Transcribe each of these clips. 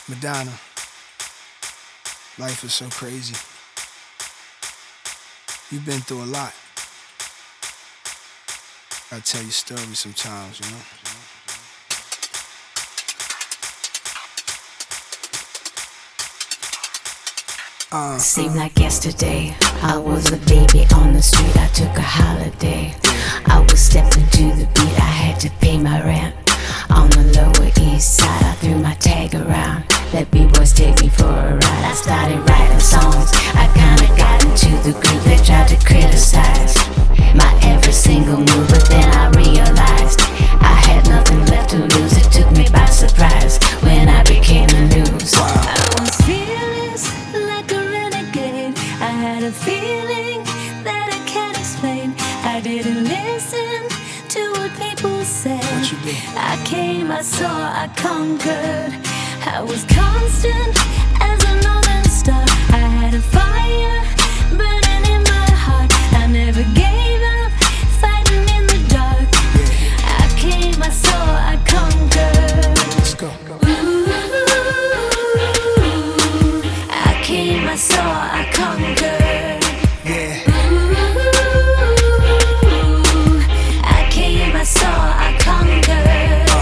Madonna, life is so crazy. You've been through a lot. I tell you stories sometimes, you know? Seemed like yesterday, I was a baby on the street, I took a holiday. I was stepping to the beat, I had to pay my rent. On the Lower East Side, I threw my tag around. Let B-boys take me for a ride. I started writing songs, I kinda got into the groove. They tried to criticize my every single move, but then I realized I had nothing left to lose. It took me by surprise when I became the news. I was fearless like a renegade. I had a feeling that I can't explain. I didn't listen to what people said. What you did? I came, I saw, I conquered. I was constant as a northern star. I had a fire burning in my heart. I never gave up, fighting in the dark. I came, I saw, I conquered. Let's go. Ooh, I came, I saw, I conquered. Yeah. Ooh, I came, I saw, I conquered.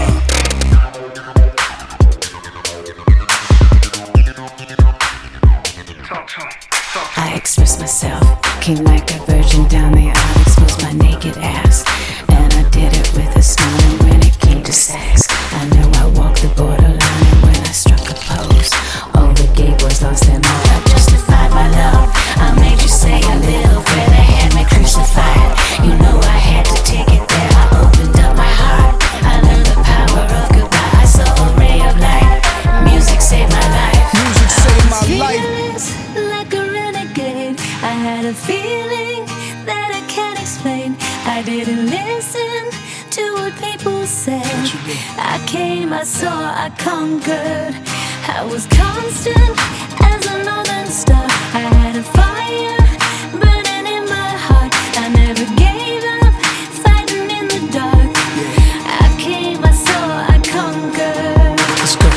I expressed myself, came like a virgin down the aisle, exposed my naked ass, and I did it with a smile. And when it came to sex, I knew I walked the borderline. And when I struck a pose, all the gay boys lost their mind. I justified my love, I made you say a little prayer. They had me crucified, you know I had to take it there. I opened up my heart, I learned the power of goodbye. I saw a ray of light, music saved my life. Music saved my life. Like a renegade, I had a feeling that I can't explain. I didn't listen to what people said. What you did? I came, I saw, I conquered. I was constant as a northern star. I had a fire burning in my heart. I never gave up, fighting in the dark. I came, I saw, I conquered. Let's go.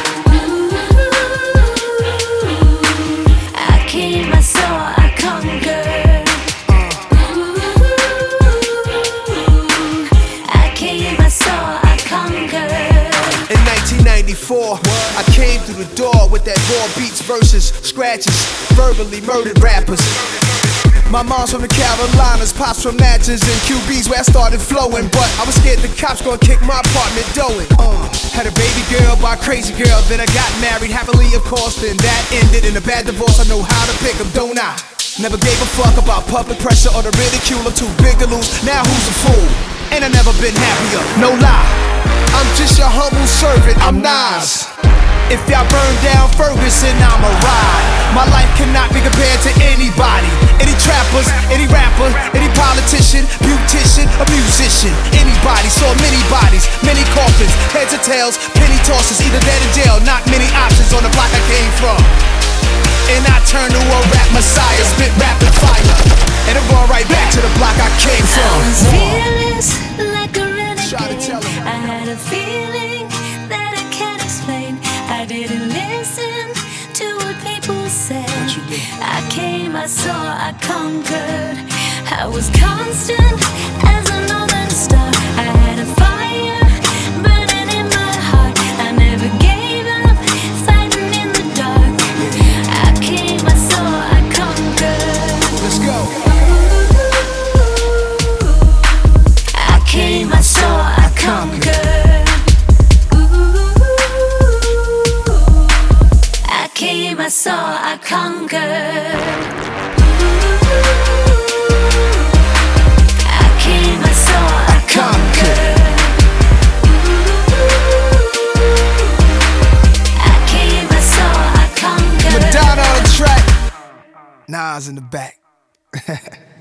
I came, I saw, I conquered. I came, I saw, I conquered. In 1994, I came through the door with that raw beats, verses, scratches, verbally murdered rappers. My mom's from the Carolinas, pops from Natchez and QB's where I started flowing. But I was scared the cops gonna kick my apartment door in. Had a baby girl by a crazy girl, then I got married happily, of course. Then that ended in a bad divorce. I know how to pick 'em, don't I? Never gave a fuck about public pressure or the ridicule. I'm too big to lose. Now who's a fool? Ain't I never been happier? No lie. I'm just your humble servant. I'm Nas. If y'all burn down Ferguson, I'ma ride. My life cannot be compared to anybody. Any trappers, any rapper, any politician, beautician, a musician. Anybody, saw many bodies, many coffins, heads or tails, penny tosses, either dead or jail. Not many options on the block I came from. And I turned to a rap messiah, spit rapid fire, and it run right back to the block I came I from. was fearless like a Try to tell renegade. 'em. I had a feeling that I can't explain. I didn't listen to what people said. What you did? I came, I saw, I conquered. I was constant as a northern star. I had a fire burning in my heart. I never gave up, fighting in the dark. I came, I saw, I conquered. Let's go. I came, I saw, I conquered. I came, I saw, I conquered. I came, I saw, I conquered. I came, I saw, I conquered. Madonna on the track. Nas in the back.